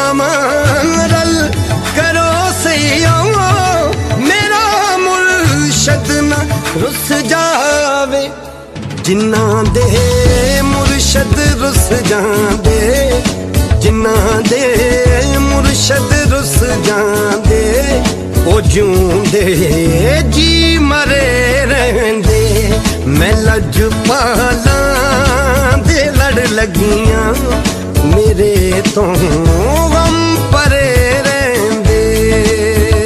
अमान रल करो सैया मेरा मुर्शद ना रुस जावे जिन्ना दे मुर्शद रुस जांदे जिन्ना दे मुर्शद रुस जांदे ओ जूंदे जी मरे रहंदे मैं लजपाला दे लड़ लगियां मेरे तो